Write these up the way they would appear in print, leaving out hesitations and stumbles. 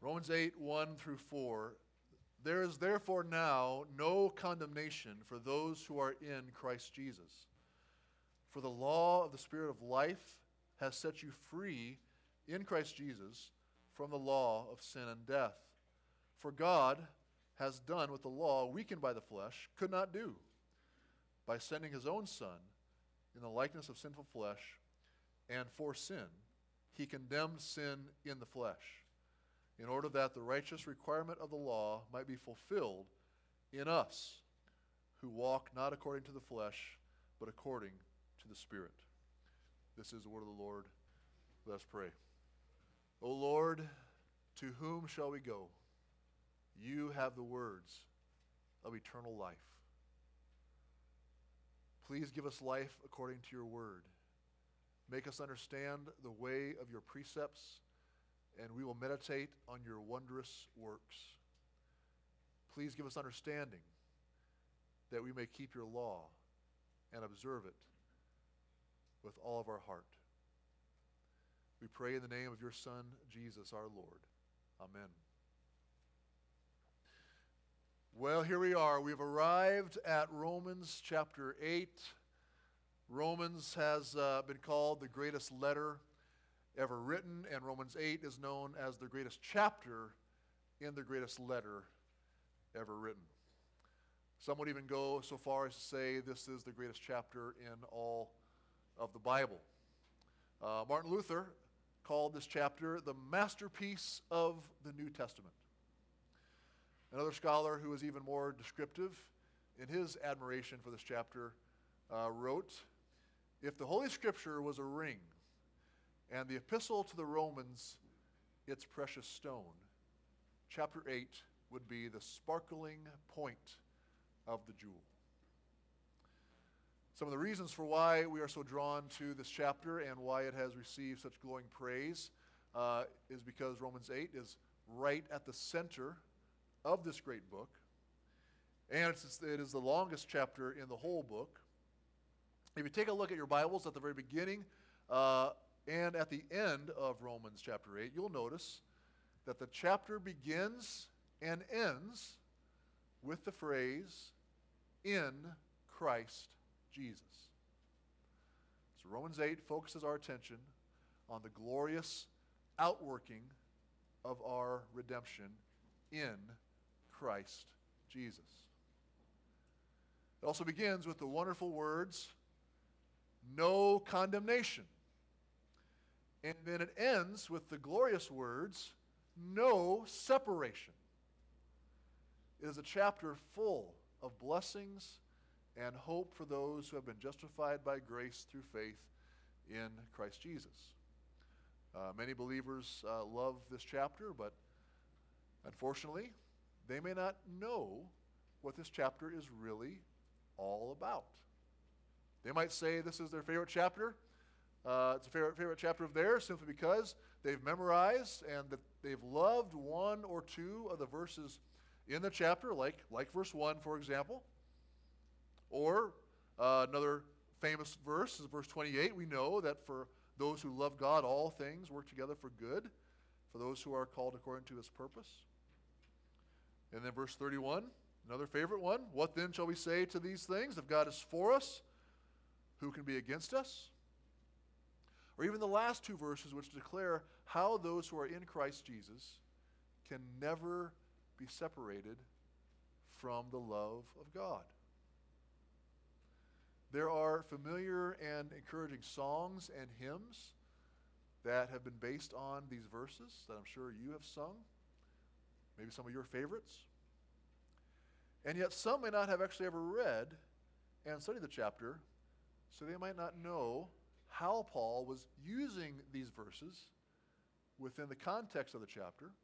Romans 8, 1 through 4. There is therefore now no condemnation for those who are in Christ Jesus. For the law of the Spirit of life has set you free in Christ Jesus from the law of sin and death. For God has done what the law, weakened by the flesh, could not do. By sending his own Son in the likeness of sinful flesh, and for sin, he condemned sin in the flesh, in order that the righteous requirement of the law might be fulfilled in us, who walk not according to the flesh, but according to the Spirit. This is the word of the Lord. Let us pray. O Lord, to whom shall we go? You have the words of eternal life. Please give us life according to your word. Make us understand the way of your precepts, and we will meditate on your wondrous works. Please give us understanding that we may keep your law and observe it with all of our heart. We pray in the name of your Son, Jesus our Lord. Amen. Well, here we are. We've arrived at Romans chapter 8. Romans has been called the greatest letter ever written, and Romans 8 is known as the greatest chapter in the greatest letter ever written. Some would even go so far as to say this is the greatest chapter in all of the Bible. Martin Luther called this chapter the masterpiece of the New Testament. Another scholar who is even more descriptive in his admiration for this chapter wrote, "If the Holy Scripture was a ring, and the epistle to the Romans its precious stone, chapter 8 would be the sparkling point of the jewel." Some of the reasons for why we are so drawn to this chapter and why it has received such glowing praise is because Romans 8 is right at the center of this great book, and it is the longest chapter in the whole book. If you take a look at your Bibles at the very beginning and at the end of Romans chapter 8, you'll notice that the chapter begins and ends with the phrase, "in Christ Jesus." So Romans 8 focuses our attention on the glorious outworking of our redemption in Christ Jesus. It also begins with the wonderful words, "no condemnation." And then it ends with the glorious words, "no separation." It is a chapter full of blessings and hope for those who have been justified by grace through faith in Christ Jesus. Many believers love this chapter, but unfortunately, they may not know what this chapter is really all about. They might say this is their favorite chapter. It's a favorite chapter of theirs simply because they've memorized and that they've loved one or two of the verses in the chapter, like verse 1, for example. Or another famous verse is verse 28. We know that for those who love God, all things work together for good, for those who are called according to his purpose. And then verse 31, another favorite one. "What then shall we say to these things? If God is for us, who can be against us?" Or even the last two verses which declare how those who are in Christ Jesus can never be separated from the love of God. There are familiar and encouraging songs and hymns that have been based on these verses that I'm sure you have sung, maybe some of your favorites. And yet some may not have actually ever read and studied the chapter, so they might not know how Paul was using these verses within the context of the chapter.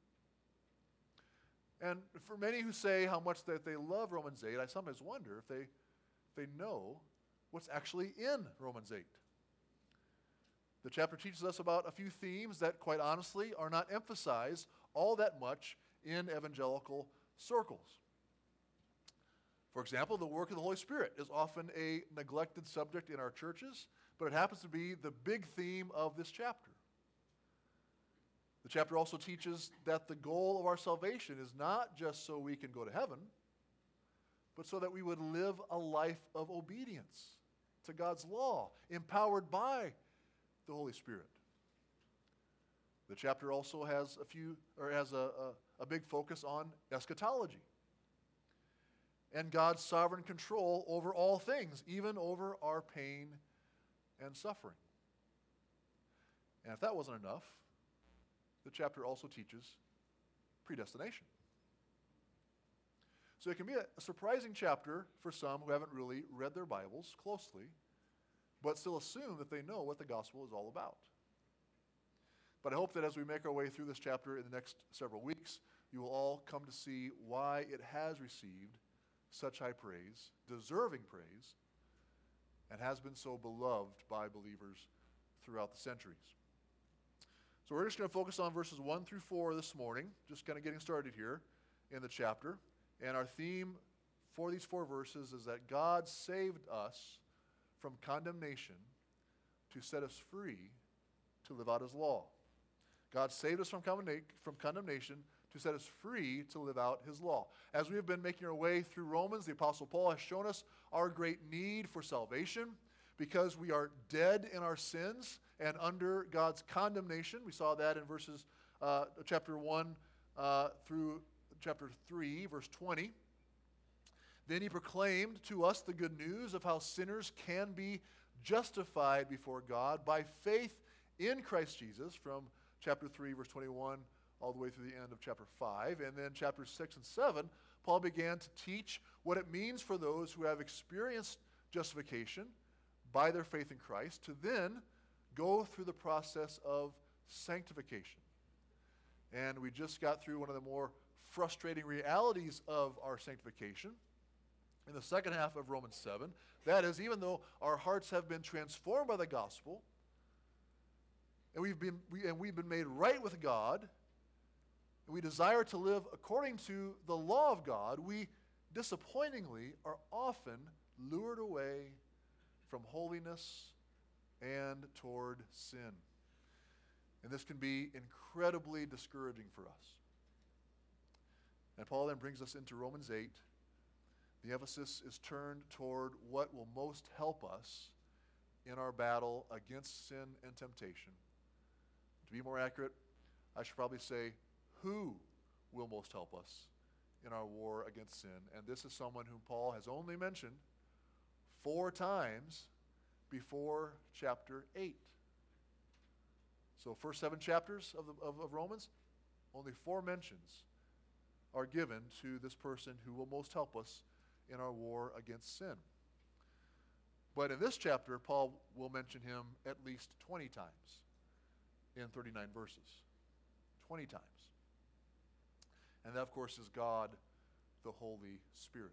And for many who say how much that they love Romans 8, I sometimes wonder if they know what's actually in Romans 8. The chapter teaches us about a few themes that, quite honestly, are not emphasized all that much in evangelical circles. For example, the work of the Holy Spirit is often a neglected subject in our churches, but it happens to be the big theme of this chapter. The chapter also teaches that the goal of our salvation is not just so we can go to heaven, but so that we would live a life of obedience to God's law, empowered by the Holy Spirit. The chapter also has a big focus on eschatology and God's sovereign control over all things, even over our pain and suffering. And if that wasn't enough, the chapter also teaches predestination. So it can be a surprising chapter for some who haven't really read their Bibles closely, but still assume that they know what the gospel is all about. But I hope that as we make our way through this chapter in the next several weeks, you will all come to see why it has received such high praise, deserving praise, and has been so beloved by believers throughout the centuries. So we're just going to focus on verses 1 through 4 this morning, just kind of getting started here in the chapter. And our theme for these 4 verses is that God saved us from condemnation to set us free to live out his law. God saved us from condemnation to set us free to live out his law. As we have been making our way through Romans, the Apostle Paul has shown us our great need for salvation because we are dead in our sins and under God's condemnation. We saw that in verses chapter 1 through chapter 3, verse 20. Then he proclaimed to us the good news of how sinners can be justified before God by faith in Christ Jesus from chapter 3, verse 21, all the way through the end of chapter 5. And then chapters 6 and 7, Paul began to teach what it means for those who have experienced justification by their faith in Christ to then go through the process of sanctification. And we just got through one of the more frustrating realities of our sanctification in the second half of Romans 7. That is, even though our hearts have been transformed by the gospel, and we've been made right with God, and we desire to live according to the law of God, we disappointingly are often lured away from holiness and toward sin. And this can be incredibly discouraging for us. And Paul then brings us into Romans 8. The emphasis is turned toward what will most help us in our battle against sin and temptation. To be more accurate, I should probably say, who will most help us in our war against sin? And this is someone whom Paul has only mentioned 4 times before chapter 8. So first 7 chapters of Romans, only 4 mentions are given to this person who will most help us in our war against sin. But in this chapter, Paul will mention him at least 20 times in 39 verses. 20 times. And that, of course, is God, the Holy Spirit.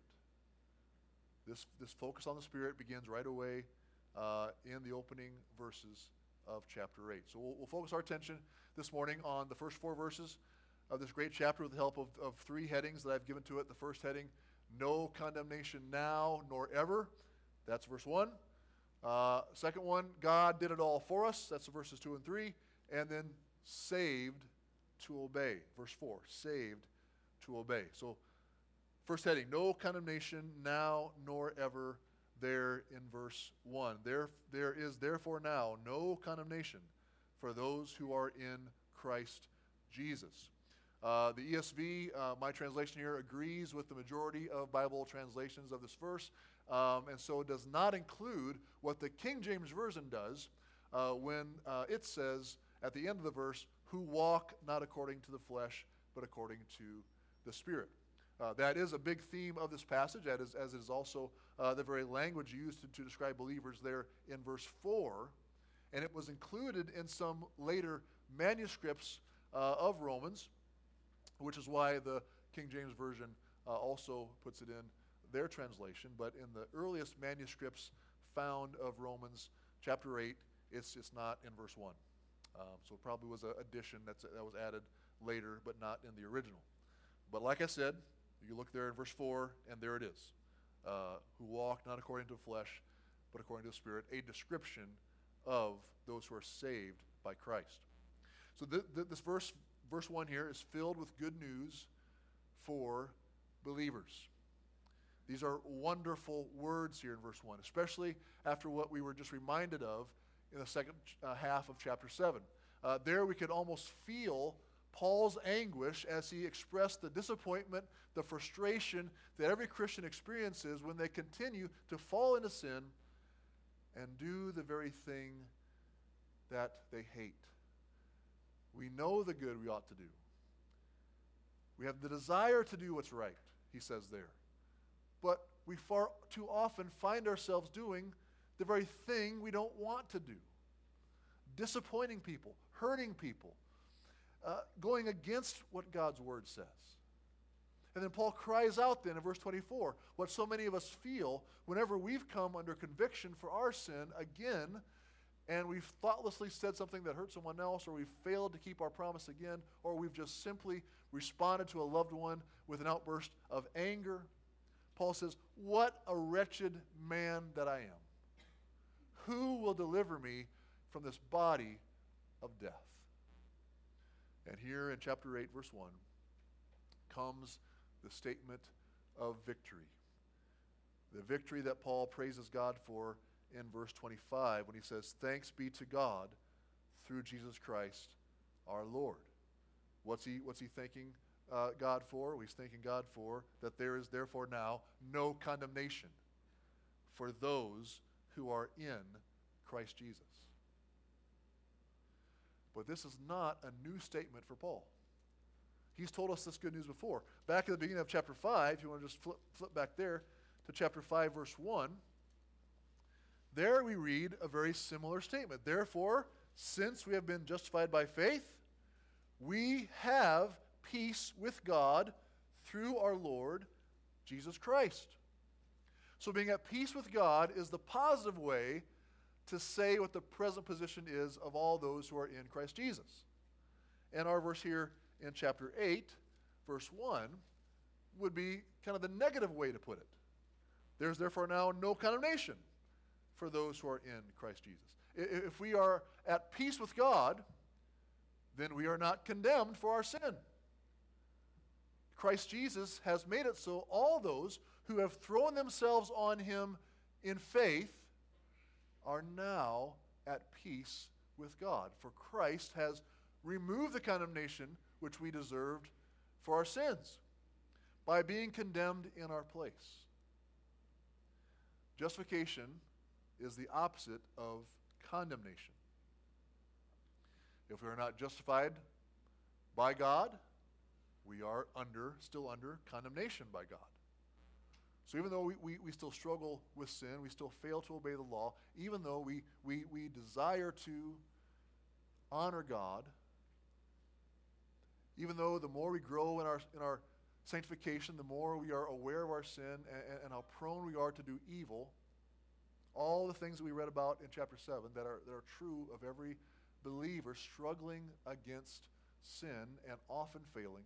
This focus on the Spirit begins right away in the opening verses of chapter 8. So we'll focus our attention this morning on the first 4 verses of this great chapter with the help of 3 headings that I've given to it. The first heading, no condemnation now nor ever. That's verse 1. Second one, God did it all for us. That's verses 2 and 3. And then saved to obey. Verse 4, saved to obey. So first heading, no condemnation now nor ever, there in verse 1. There is therefore now no condemnation for those who are in Christ Jesus. The ESV, my translation here, agrees with the majority of Bible translations of this verse, and so it does not include what the King James Version does when it says at the end of the verse, who walk not according to the flesh, but according to the Spirit. That is a big theme of this passage, as it is also the very language used to describe believers there in verse 4, and it was included in some later manuscripts of Romans, which is why the King James Version also puts it in their translation. But in the earliest manuscripts found of Romans chapter 8, it's not in verse 1. So it probably was an addition that was added later, but not in the original. But like I said, you look there in verse 4, and there it is. Who walk not according to the flesh, but according to the Spirit, a description of those who are saved by Christ. So this verse 1 here is filled with good news for believers. These are wonderful words here in verse 1, especially after what we were just reminded of in the second half of chapter 7. There we could almost feel Paul's anguish as he expressed the disappointment, the frustration that every Christian experiences when they continue to fall into sin and do the very thing that they hate. We know the good we ought to do. We have the desire to do what's right, he says there. But we far too often find ourselves doing the very thing we don't want to do. Disappointing people, hurting people, going against what God's word says. And then Paul cries out then in verse 24, what so many of us feel whenever we've come under conviction for our sin again, and we've thoughtlessly said something that hurt someone else, or we've failed to keep our promise again, or we've just simply responded to a loved one with an outburst of anger. Paul says, what a wretched man that I am. Who will deliver me from this body of death? And here in chapter 8, verse 1, comes the statement of victory. The victory that Paul praises God for in verse 25 when he says, thanks be to God through Jesus Christ our Lord. What's he thanking God for? Well, he's thanking God for that there is therefore now no condemnation for those who are in Christ Jesus. But this is not a new statement for Paul. He's told us this good news before. Back at the beginning of chapter 5, if you want to just flip back there to chapter 5, verse 1, there we read a very similar statement. Therefore, since we have been justified by faith, we have peace with God through our Lord Jesus Christ. So being at peace with God is the positive way to say what the present position is of all those who are in Christ Jesus. And our verse here in chapter 8, verse 1, would be kind of the negative way to put it. There's therefore now no condemnation for those who are in Christ Jesus. If we are at peace with God, then we are not condemned for our sin. Christ Jesus has made it so all those who have thrown themselves on him in faith are now at peace with God. For Christ has removed the condemnation which we deserved for our sins by being condemned in our place. Justification is the opposite of condemnation. If we are not justified by God, we are still under condemnation by God. So even though we still struggle with sin, we still fail to obey the law, even though we desire to honor God, even though the more we grow in our sanctification, the more we are aware of our sin and how prone we are to do evil, all the things that we read about in chapter 7 that are true of every believer struggling against sin and often failing.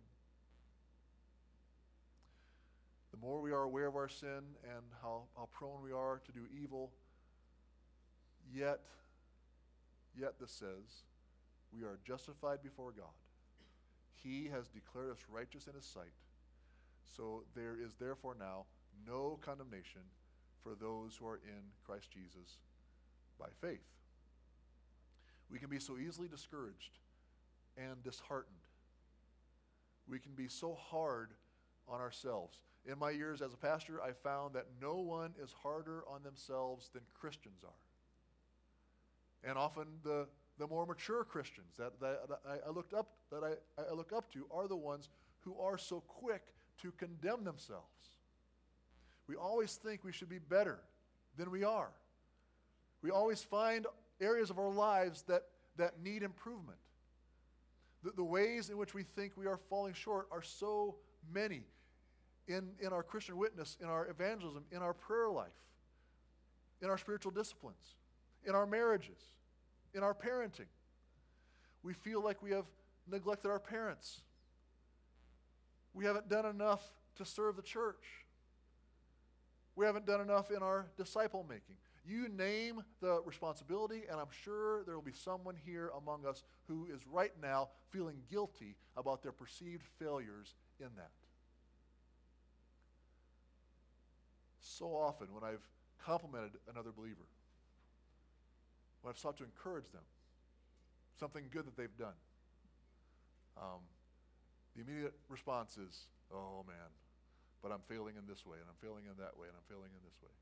The more we are aware of our sin and how prone we are to do evil, yet this says, we are justified before God. He has declared us righteous in his sight. So there is therefore now no condemnation for those who are in Christ Jesus by faith. We can be so easily discouraged and disheartened. We can be so hard on ourselves. In my years as a pastor, I found that no one is harder on themselves than Christians are. And often the more mature Christians that I look up to are the ones who are so quick to condemn themselves. We always think we should be better than we are. We always find areas of our lives that need improvement. The ways in which we think we are falling short are so many in our Christian witness, in our evangelism, in our prayer life, in our spiritual disciplines, in our marriages, in our parenting. We feel like we have neglected our parents. We haven't done enough to serve the church. We haven't done enough in our disciple making. You name the responsibility, and I'm sure there will be someone here among us who is right now feeling guilty about their perceived failures in that. So often when I've complimented another believer, when I've sought to encourage them, something good that they've done, the immediate response is, oh man, but I'm failing in this way, and I'm failing in that way, and I'm failing in this way.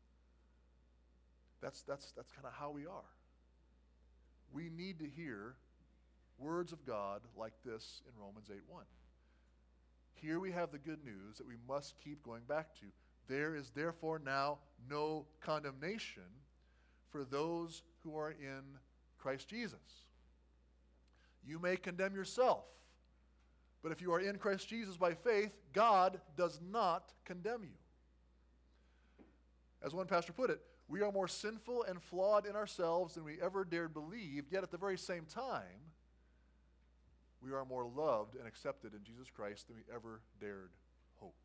That's kind of how we are. We need to hear words of God like this in Romans 8:1. Here we have the good news that we must keep going back to. There is therefore now no condemnation for those who are in Christ Jesus. You may condemn yourself, but if you are in Christ Jesus by faith, God does not condemn you. As one pastor put it, we are more sinful and flawed in ourselves than we ever dared believe, yet at the very same time, we are more loved and accepted in Jesus Christ than we ever dared hope.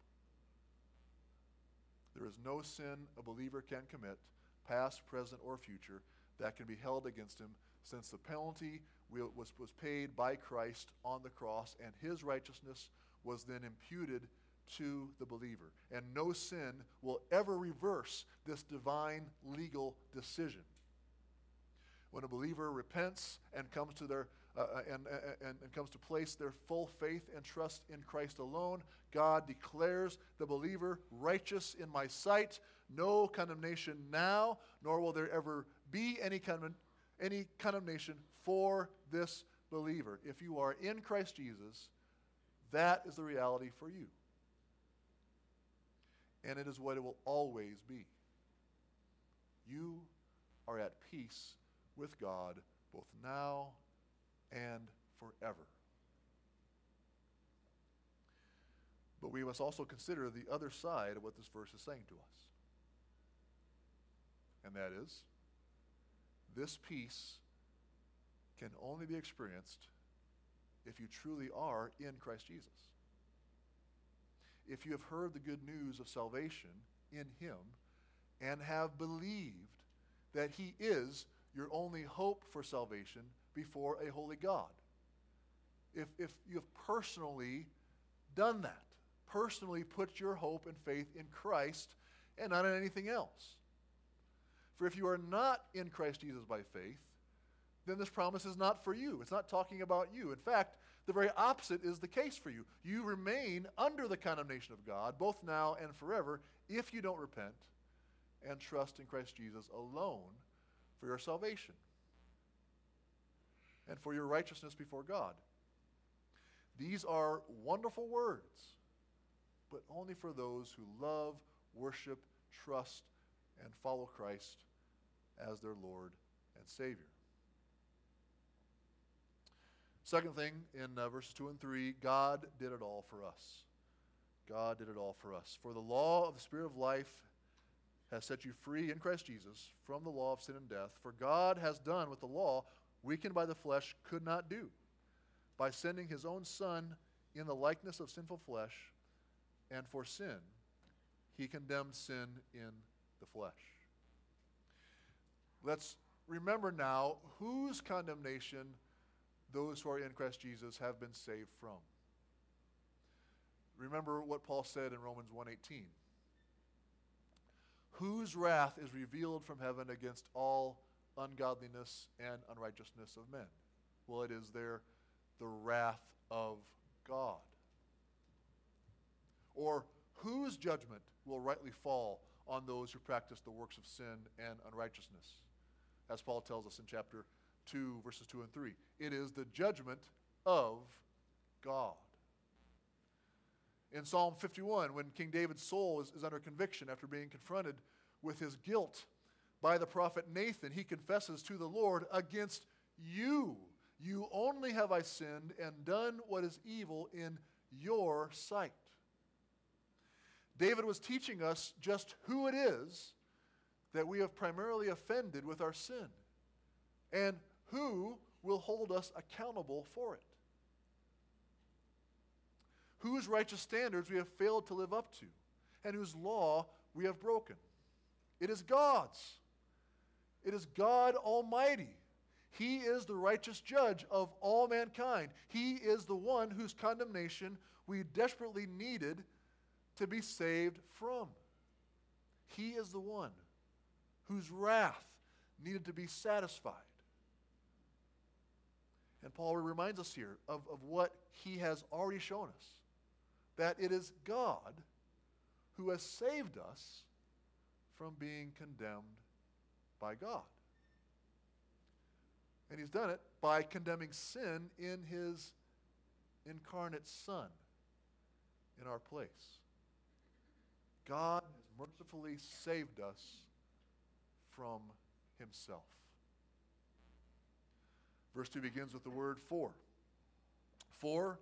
There is no sin a believer can commit, past, present, or future, that can be held against him, since the penalty was paid by Christ on the cross, and his righteousness was then imputed to the believer. And no sin will ever reverse this divine legal decision. When a believer repents and comes to their and comes to place their full faith and trust in Christ alone, God declares the believer righteous in my sight. No condemnation now, nor will there ever be any condemnation for this believer. If you are in Christ Jesus, that is the reality for you. And it is what it will always be. You are at peace with God both now and forever. But we must also consider the other side of what this verse is saying to us. And that is, this peace can only be experienced if you truly are in Christ Jesus. If you have heard the good news of salvation in him and have believed that he is your only hope for salvation before a holy God. If you have personally done that, personally put your hope and faith in Christ and not in anything else. For if you are not in Christ Jesus by faith, then this promise is not for you. It's not talking about you. In fact, the very opposite is the case for you. You remain under the condemnation of God, both now and forever, if you don't repent and trust in Christ Jesus alone for your salvation and for your righteousness before God. These are wonderful words, but only for those who love, worship, trust, and follow Christ as their Lord and Savior. Second thing, in verses 2 and 3, God did it all for us. God did it all for us. For the law of the Spirit of life has set you free in Christ Jesus from the law of sin and death. For God has done what the law, weakened by the flesh, could not do, by sending his own Son in the likeness of sinful flesh, and for sin, he condemned sin in the flesh. Let's remember now whose condemnation those who are in Christ Jesus have been saved from. Remember what Paul said in Romans 1:18. Whose wrath is revealed from heaven against all ungodliness and unrighteousness of men? Well, it is there the wrath of God. Or whose judgment will rightly fall on those who practice the works of sin and unrighteousness? As Paul tells us in chapter 2, verses 2 and 3. It is the judgment of God. In Psalm 51, when King David's soul is under conviction after being confronted with his guilt by the prophet Nathan, he confesses to the Lord, against you only have I sinned and done what is evil in your sight. David was teaching us just who it is that we have primarily offended with our sin, and who will hold us accountable for it. Whose righteous standards we have failed to live up to, and whose law we have broken. It is God's. It is God Almighty. He is the righteous judge of all mankind. He is the one whose condemnation we desperately needed to be saved from. He is the one whose wrath needed to be satisfied. And Paul reminds us here of what he has already shown us, that it is God who has saved us from being condemned by God. And he's done it by condemning sin in his incarnate Son in our place. God has mercifully saved us from himself. Verse 2 begins with the word for. For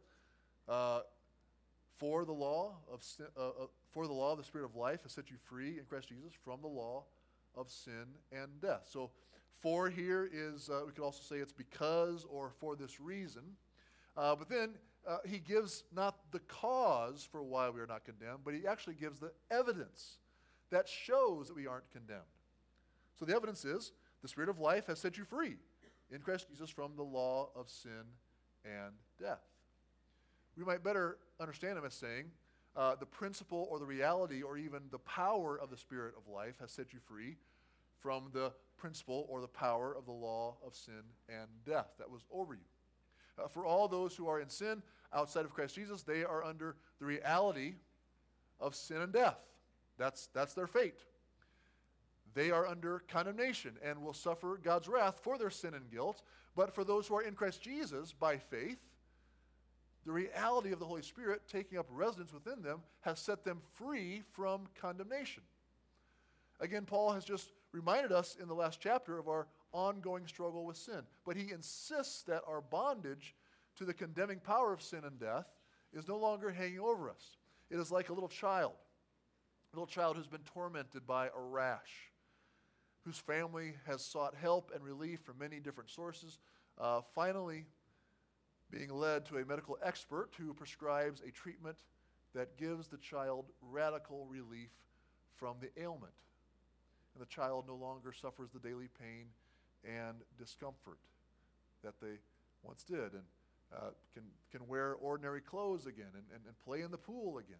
the law of sin, for the law of the Spirit of life has set you free in Christ Jesus from the law of sin and death. So for here is, we could also say it's because or for this reason. But then he gives not the cause for why we are not condemned, but he actually gives the evidence that shows that we aren't condemned. So the evidence is the Spirit of life has set you free in Christ Jesus from the law of sin and death. We might better understand him as saying the principle or the reality or even the power of the Spirit of life has set you free from the principle or the power of the law of sin and death that was over you. For all those who are in sin outside of Christ Jesus, they are under the reality of sin and death. That's their fate. They are under condemnation and will suffer God's wrath for their sin and guilt. But for those who are in Christ Jesus by faith, the reality of the Holy Spirit taking up residence within them has set them free from condemnation. Again, Paul has just reminded us in the last chapter of our ongoing struggle with sin. But he insists that our bondage to the condemning power of sin and death is no longer hanging over us. It is like a little child who's been tormented by a rash, whose family has sought help and relief from many different sources, finally being led to a medical expert who prescribes a treatment that gives the child radical relief from the ailment. And the child no longer suffers the daily pain and discomfort that they once did, and can wear ordinary clothes again and play in the pool again.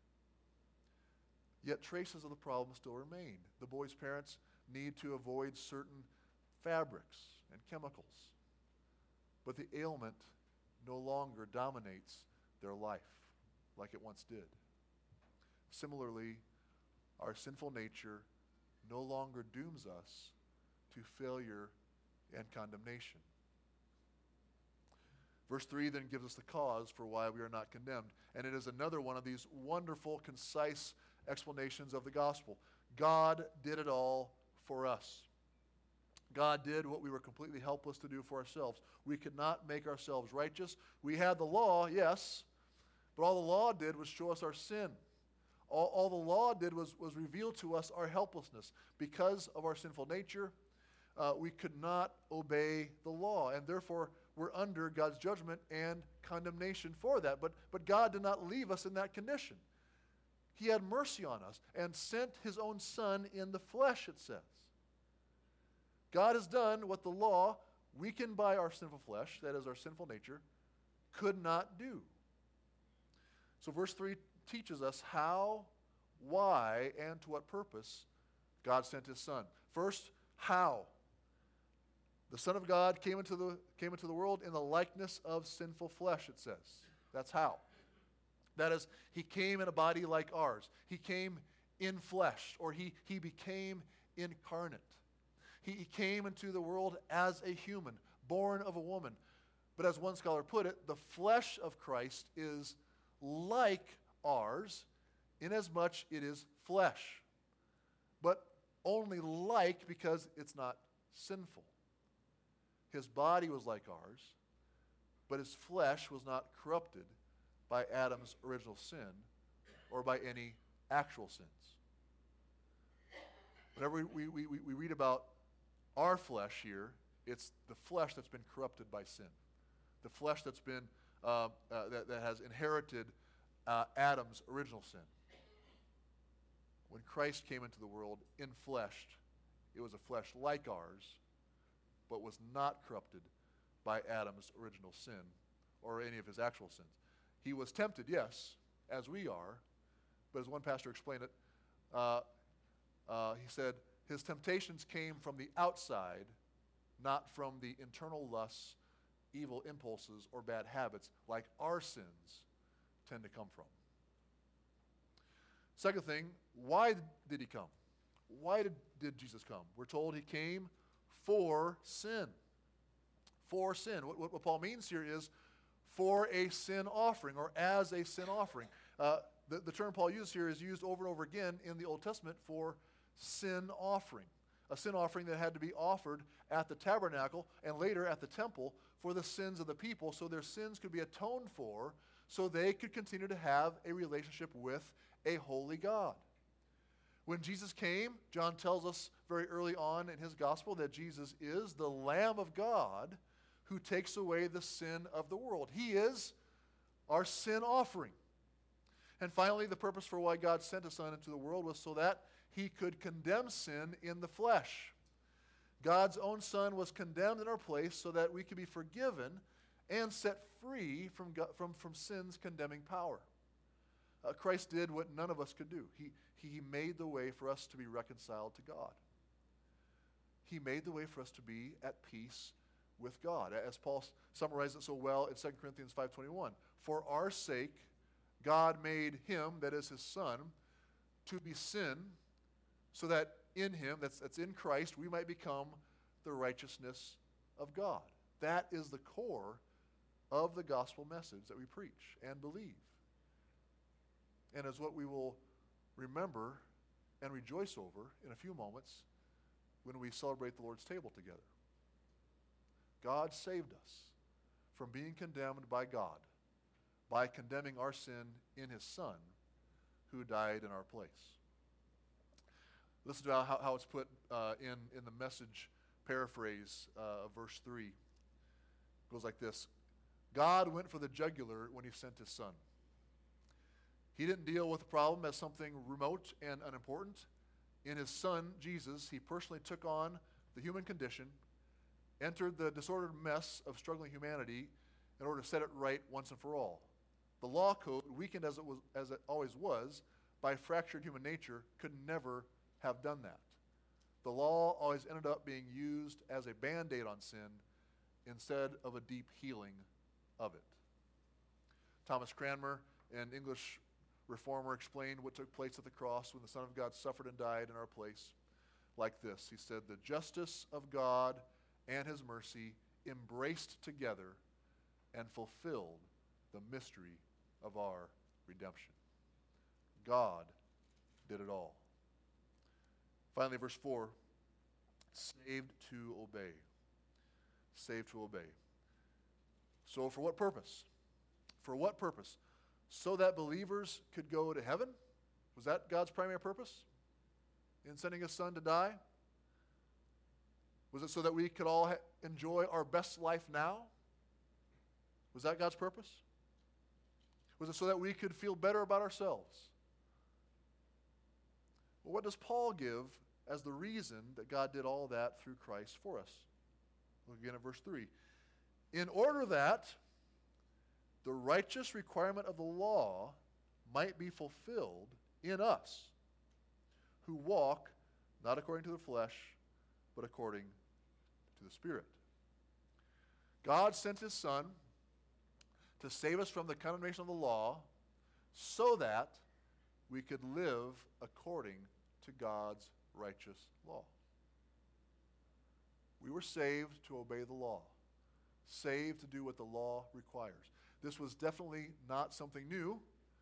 Yet traces of the problem still remain. The boy's parents need to avoid certain fabrics and chemicals, but the ailment no longer dominates their life like it once did. Similarly, our sinful nature no longer dooms us to failure and condemnation. Verse 3 then gives us the cause for why we are not condemned, and it is another one of these wonderful, concise explanations of the gospel. God did it all for us. God did what we were completely helpless to do for ourselves. We could not make ourselves righteous. We had the law, yes, but all the law did was show us our sin. All the law did was reveal to us our helplessness. Because of our sinful nature, we could not obey the law, and therefore we're under God's judgment and condemnation for that. But God did not leave us in that condition. He had mercy on us and sent his own Son in the flesh, it says. God has done what the law, weakened by our sinful flesh, that is our sinful nature, could not do. So verse 3 teaches us how, why, and to what purpose God sent his Son. First, how. The Son of God came into the world in the likeness of sinful flesh, it says. That's how. That is, he came in a body like ours. He came in flesh, or he became incarnate. He came into the world as a human, born of a woman. But as one scholar put it, the flesh of Christ is like ours, inasmuch it is flesh. But only like because it's not sinful. His body was like ours, but his flesh was not corrupted by Adam's original sin or by any actual sins. Whenever we read about our flesh here, it's the flesh that's been corrupted by sin. The flesh that's been, that has inherited Adam's original sin. When Christ came into the world in flesh, It was a flesh like ours, but was not corrupted by Adam's original sin or any of his actual sins. He was tempted, yes, as we are, but as one pastor explained it, he said, his temptations came from the outside, not from the internal lusts, evil impulses, or bad habits like our sins tend to come from. Second thing, why did he come? Why did Jesus come? We're told he came for sin. For sin. What Paul means here is for a sin offering or as a sin offering. The term Paul uses here is used over and over again in the Old Testament for sin offering. A sin offering that had to be offered at the tabernacle and later at the temple for the sins of the people so their sins could be atoned for so they could continue to have a relationship with a holy God. When Jesus came, John tells us very early on in his gospel that Jesus is the Lamb of God who takes away the sin of the world. He is our sin offering. And finally, the purpose for why God sent his Son into the world was so that he could condemn sin in the flesh. God's own Son was condemned in our place so that we could be forgiven and set free from sin's condemning power. Christ did what none of us could do. He made the way for us to be reconciled to God. He made the way for us to be at peace with God. As Paul summarized it so well in 2 Corinthians 5:21, for our sake, God made him, that is his Son, to be sin, so that in him, that's in Christ, we might become the righteousness of God. That is the core of the gospel message that we preach and believe. And is what we will remember and rejoice over in a few moments when we celebrate the Lord's table together. God saved us from being condemned by God by condemning our sin in his Son who died in our place. Listen to how it's put in the Message paraphrase of verse 3. It goes like this. God went for the jugular when he sent his Son. He didn't deal with the problem as something remote and unimportant. In his Son, Jesus, he personally took on the human condition, entered the disordered mess of struggling humanity in order to set it right once and for all. The law code, weakened as it always was, by fractured human nature, could never have done that. The law always ended up being used as a Band-Aid on sin instead of a deep healing of it. Thomas Cranmer, an English reformer, explained what took place at the cross when the Son of God suffered and died in our place like this. He said, the justice of God and his mercy embraced together and fulfilled the mystery of our redemption. God did it all. Finally, verse 4, saved to obey. Saved to obey. So for what purpose? For what purpose? So that believers could go to heaven? Was that God's primary purpose in sending his Son to die? Was it so that we could all enjoy our best life now? Was that God's purpose? Was it so that we could feel better about ourselves? Well, what does Paul give as the reason that God did all that through Christ for us? Look again at verse 3. In order that the righteous requirement of the law might be fulfilled in us, who walk not according to the flesh, but according to the Spirit. God sent his Son to save us from the condemnation of the law so that we could live according to God's righteous law. We were saved to obey the law, saved to do what the law requires. This was definitely not something new,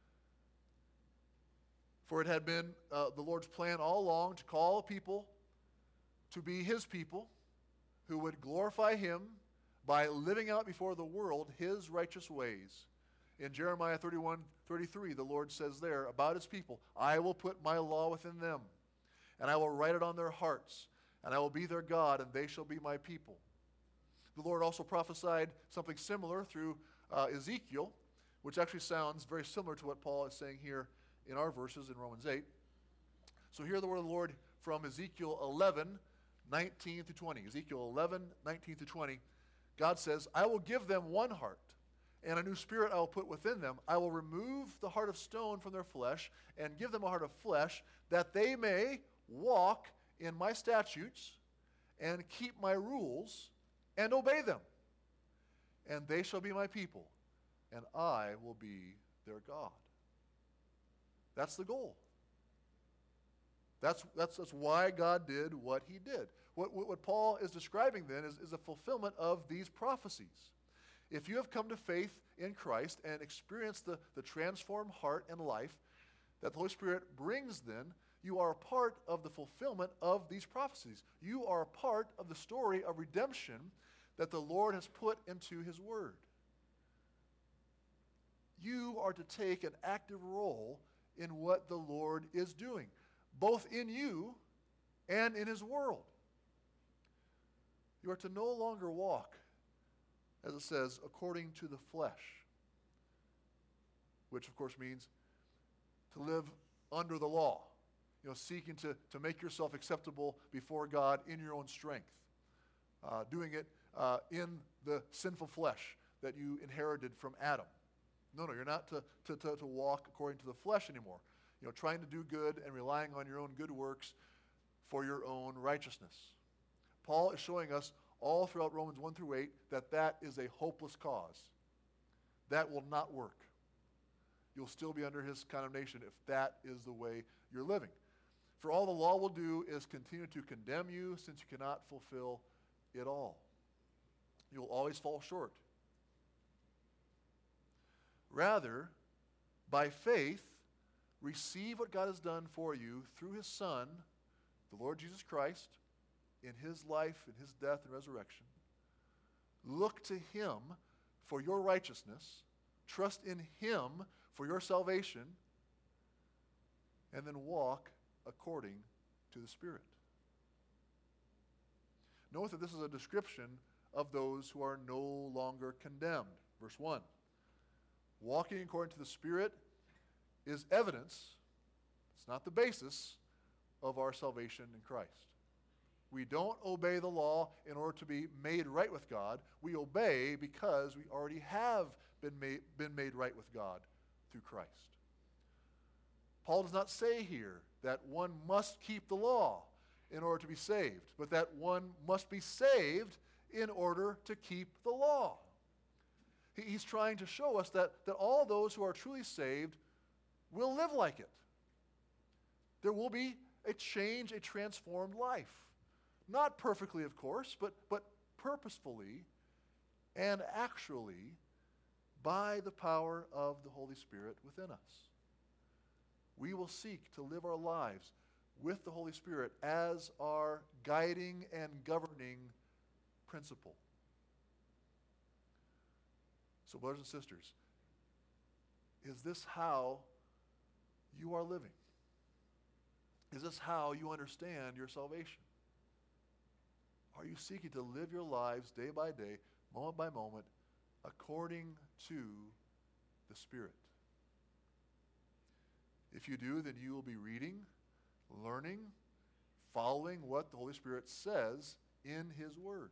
for it had been the Lord's plan all along to call people to be his people who would glorify him by living out before the world his righteous ways. In Jeremiah 31:33, the Lord says there about his people, I will put my law within them, and I will write it on their hearts, and I will be their God, and they shall be my people. The Lord also prophesied something similar through Ezekiel, which actually sounds very similar to what Paul is saying here in our verses in Romans 8. So hear the word of the Lord from Ezekiel 11, 19 through 20. Ezekiel 11, 19 through 20. God says, I will give them one heart, and a new spirit I will put within them. I will remove the heart of stone from their flesh and give them a heart of flesh, that they may walk in my statutes and keep my rules and obey them. And they shall be my people, and I will be their God. That's the goal. That's why God did what he did. What Paul is describing then is a fulfillment of these prophecies. If you have come to faith in Christ and experienced the transformed heart and life that the Holy Spirit brings then, you are a part of the fulfillment of these prophecies. You are a part of the story of redemption that the Lord has put into his word. You are to take an active role in what the Lord is doing, both in you and in his world. You are to no longer walk, as it says, according to the flesh, which of course means to live under the law, seeking to make yourself acceptable before God in your own strength, doing it in the sinful flesh that you inherited from Adam. No, you're not to walk according to the flesh anymore. Trying to do good and relying on your own good works for your own righteousness. Paul is showing us all throughout Romans 1 through 8 that is a hopeless cause. That will not work. You'll still be under his condemnation if that is the way you're living. For all the law will do is continue to condemn you, since you cannot fulfill it all. You'll always fall short. Rather, by faith, receive what God has done for you through his Son, the Lord Jesus Christ, in his life, in his death and resurrection. Look to him for your righteousness. Trust in him for your salvation. And then walk according to the Spirit. Note that this is a description of those who are no longer condemned. Verse 1. Walking according to the Spirit is evidence, it's not the basis, of our salvation in Christ. We don't obey the law in order to be made right with God. We obey because we already have been made right with God through Christ. Paul does not say here that one must keep the law in order to be saved, but that one must be saved in order to keep the law. He's trying to show us that all those who are truly saved will live like it. There will be a change, a transformed life. Not perfectly, of course, but purposefully and actually by the power of the Holy Spirit within us. We will seek to live our lives with the Holy Spirit as our guiding and governing principle. So, brothers and sisters, is this how you are living? Is this how you understand your salvation? Are you seeking to live your lives day by day, moment by moment, according to the Spirit? If you do, then you will be reading, learning, following what the Holy Spirit says in his Word.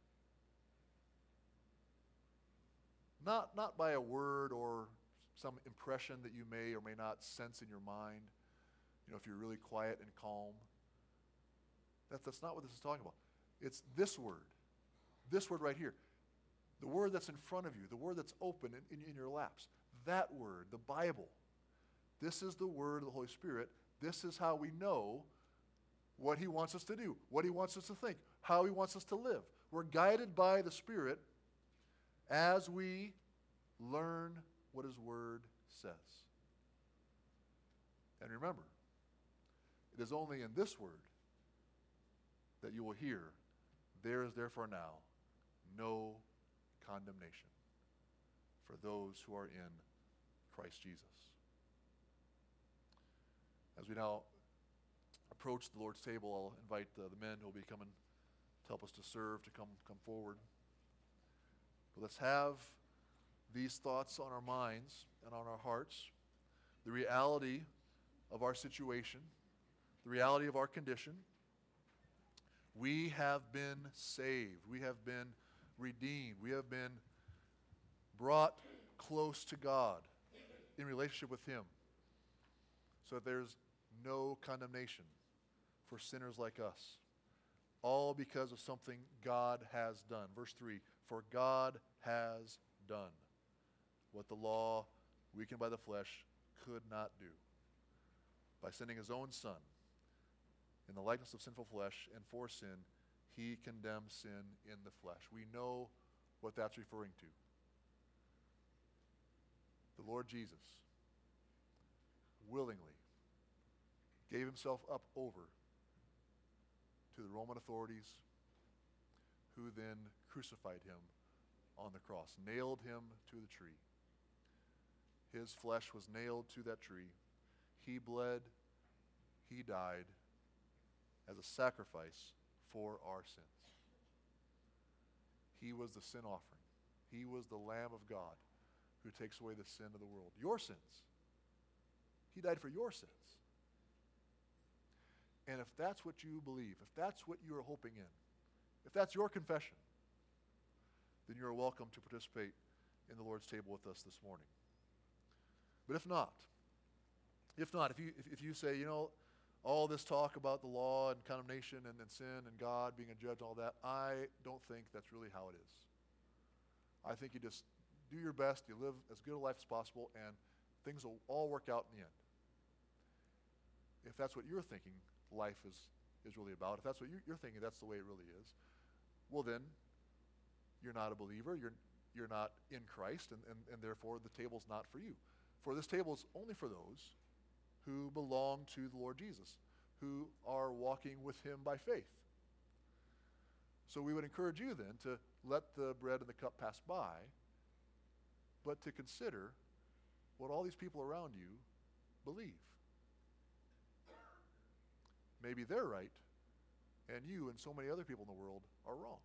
Not by a word or some impression that you may or may not sense in your mind, if you're really quiet and calm. That's not what this is talking about. It's this word right here. The word that's in front of you, the word that's open in your laps. That word, the Bible. This is the word of the Holy Spirit. This is how we know what he wants us to do, what he wants us to think, how he wants us to live. We're guided by the Spirit as we learn what his word says. And remember, it is only in this word that you will hear, there is therefore now no condemnation for those who are in Christ Jesus. As we now approach the Lord's table, I'll invite the men who will be coming to help us to serve to come forward. But let's have these thoughts on our minds and on our hearts, the reality of our situation, the reality of our condition. We have been saved. We have been redeemed. We have been brought close to God in relationship with Him, so that there's no condemnation for sinners like us. All because of something God has done. Verse 3, for God has done what the law, weakened by the flesh, could not do. By sending His own Son in the likeness of sinful flesh, and for sin, He condemned sin in the flesh. We know what that's referring to. The Lord Jesus willingly gave Himself up over to the Roman authorities, who then crucified Him on the cross, nailed Him to the tree. His flesh was nailed to that tree. He bled, He died as a sacrifice for our sins. He was the sin offering. He was the Lamb of God who takes away the sin of the world. Your sins. He died for your sins. And if that's what you believe, if that's what you are hoping in, if that's your confession, then you are welcome to participate in the Lord's table with us this morning. But if not, if you say, all this talk about the law and condemnation and sin and God being a judge and all that, I don't think that's really how it is. I think you just do your best, you live as good a life as possible, and things will all work out in the end. If that's what you're thinking life is really about, if that's what you're thinking that's the way it really is, well then, you're not a believer, you're not in Christ, and therefore the table's not for you. For this table is only for those who belong to the Lord Jesus, who are walking with Him by faith. So we would encourage you then to let the bread and the cup pass by, but to consider what all these people around you believe. Maybe they're right, and you and so many other people in the world are wrong.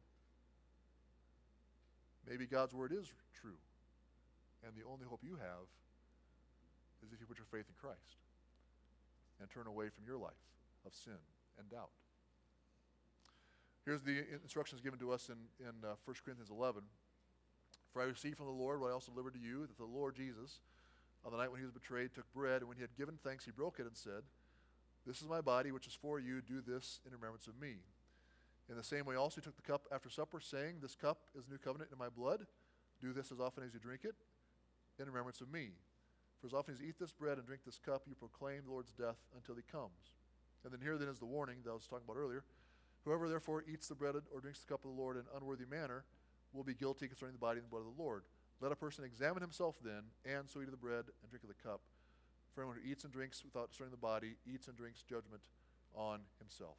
Maybe God's word is true, and the only hope you have is if you put your faith in Christ and turn away from your life of sin and doubt. Here's the instructions given to us in 1 Corinthians 11. For I received from the Lord what I also delivered to you, that the Lord Jesus, on the night when He was betrayed, took bread, and when He had given thanks, He broke it and said, "This is my body, which is for you. Do this in remembrance of me." In the same way also He took the cup after supper, saying, "This cup is the new covenant in my blood. Do this as often as you drink it in remembrance of me. For as often as you eat this bread and drink this cup, you proclaim the Lord's death until He comes." And then here then is the warning that I was talking about earlier. Whoever therefore eats the bread or drinks the cup of the Lord in an unworthy manner will be guilty concerning the body and the blood of the Lord. Let a person examine himself then, and so eat of the bread and drink of the cup. For anyone who eats and drinks without discerning the body eats and drinks judgment on himself.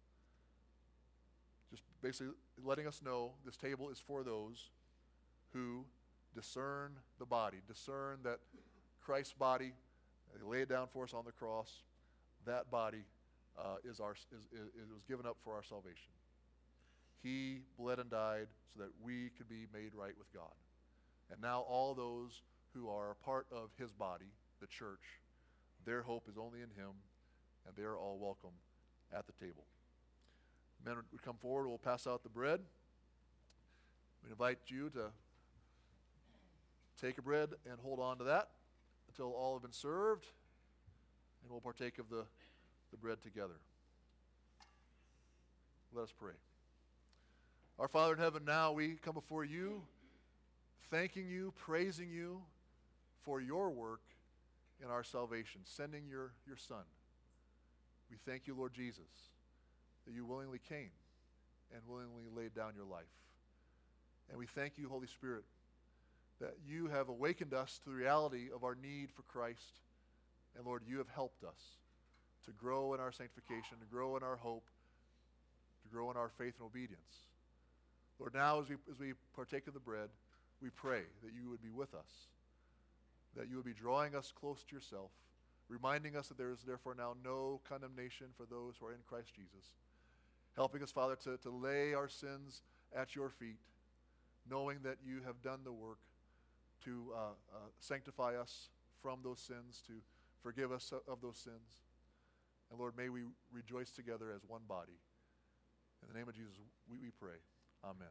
Just basically letting us know this table is for those who discern the body, discern that Christ's body, He laid it down for us on the cross. That body was given up for our salvation. He bled and died so that we could be made right with God. And now all those who are a part of His body, the church, their hope is only in Him, and they are all welcome at the table. Men would come forward, we'll pass out the bread. We invite you to take a bread and hold on to that until all have been served, and we'll partake of the bread together. Let us pray. Our Father in heaven, now we come before You, thanking You, praising You for Your work in our salvation, sending Your Son. We thank You, Lord Jesus, that You willingly came and willingly laid down Your life. And we thank You, Holy Spirit, that You have awakened us to the reality of our need for Christ. And Lord, You have helped us to grow in our sanctification, to grow in our hope, to grow in our faith and obedience. Lord, now as we partake of the bread, we pray that You would be with us, that You would be drawing us close to Yourself, reminding us that there is therefore now no condemnation for those who are in Christ Jesus, helping us, Father, to lay our sins at Your feet, knowing that You have done the work to sanctify us from those sins, to forgive us of those sins. And Lord, may we rejoice together as one body In the name of Jesus, we pray. Amen.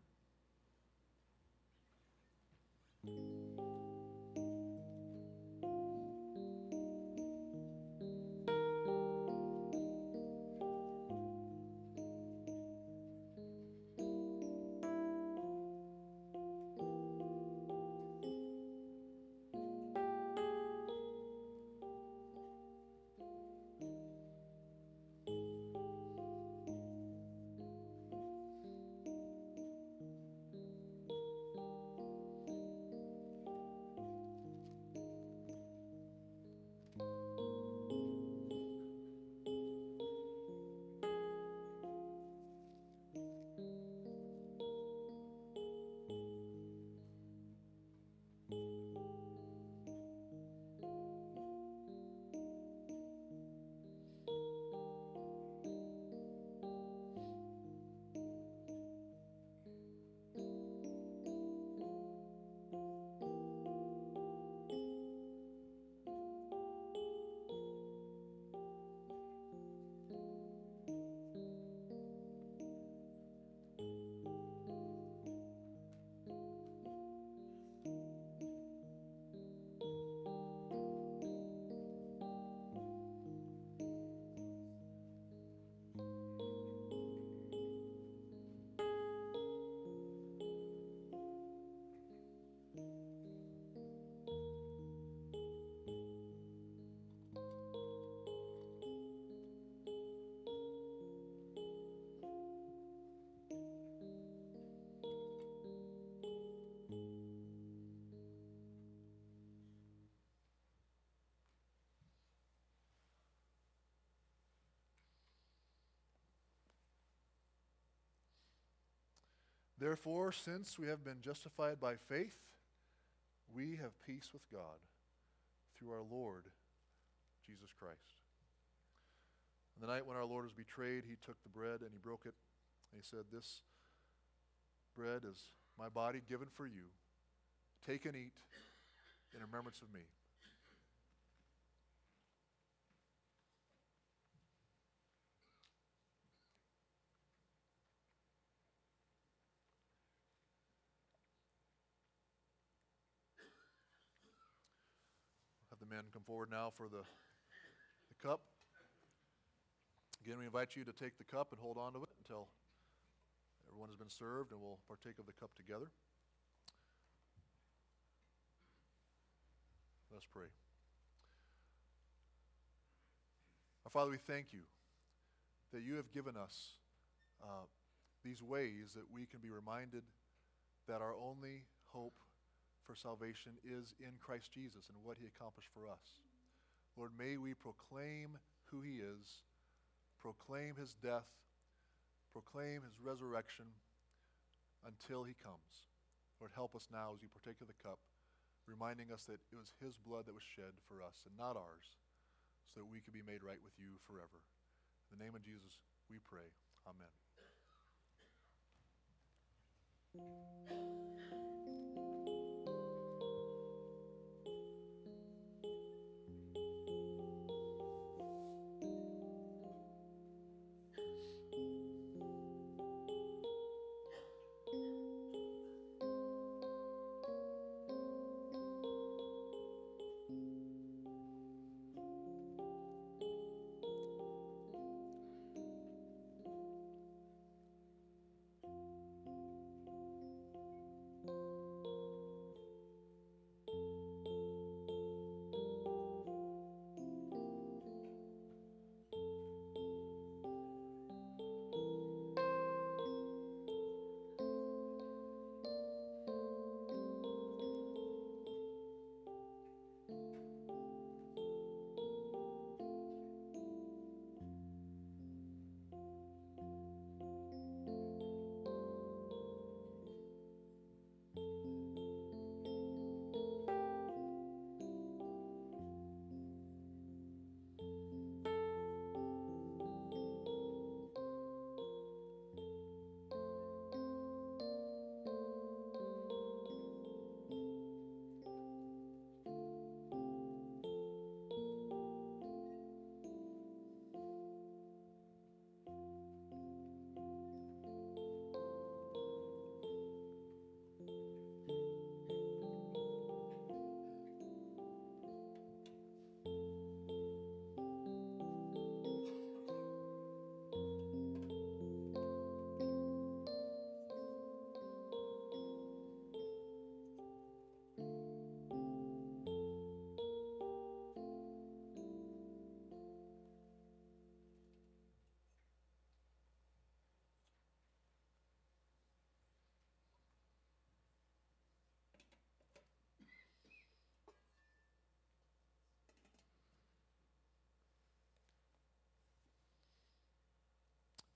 Therefore, since we have been justified by faith, we have peace with God through our Lord Jesus Christ. On the night when our Lord was betrayed, he took the bread and he broke it. And he said, "This bread is my body given for you. Take and eat in remembrance of me." Have the men come forward now for the cup. Again, we invite you to take the cup and hold on to it until everyone has been served, and we'll partake of the cup together. Let's pray. Our Father, we thank you that you have given us these ways that we can be reminded that our only hope for salvation is in Christ Jesus and what he accomplished for us. Lord, may we proclaim who he is, proclaim his death, proclaim his resurrection until he comes. Lord, help us now as we partake of the cup, reminding us that it was his blood that was shed for us and not ours, so that we could be made right with you forever. In the name of Jesus, we pray. Amen.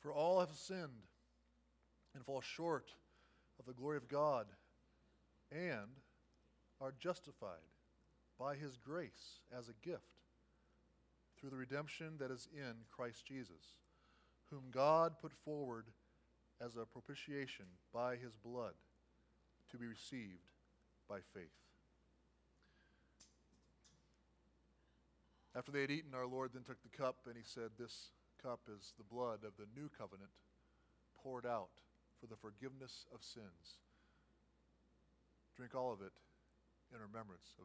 For all have sinned and fall short of the glory of God, and are justified by his grace as a gift through the redemption that is in Christ Jesus, whom God put forward as a propitiation by his blood to be received by faith. After they had eaten, our Lord then took the cup, and he said, "This cup is the blood of the new covenant poured out for the forgiveness of sins. Drink all of it in remembrance of